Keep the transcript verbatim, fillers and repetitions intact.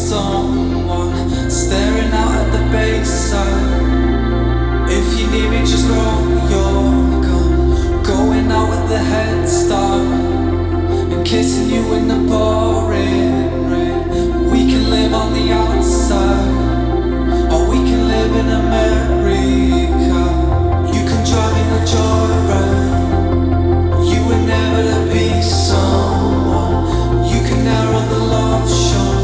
someone staring out at the bayside. If you need me, just roll your gun. Going out with the head start and kissing you in the pouring